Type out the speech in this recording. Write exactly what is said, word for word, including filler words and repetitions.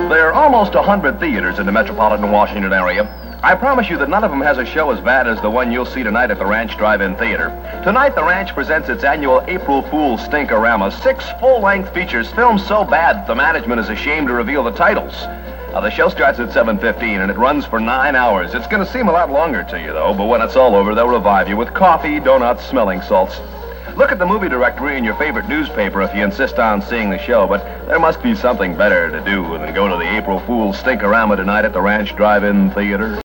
There are almost a hundred theaters in the metropolitan Washington area. I promise you that none of them has a show as bad as the one you'll see tonight at the Ranch Drive-In Theater. Tonight, the Ranch presents its annual April Fool's Stinkorama, six full-length features filmed so bad that the management is ashamed to reveal the titles. Now, the show starts at seven fifteen, and it runs for nine hours. It's going to seem a lot longer to you, though, but when it's all over, they'll revive you with coffee, donuts, smelling salts. Look at the movie directory in your favorite newspaper if you insist on seeing the show, but there must be something better to do than go to the April Fool's Stinkorama tonight at the Ranch Drive-In Theater.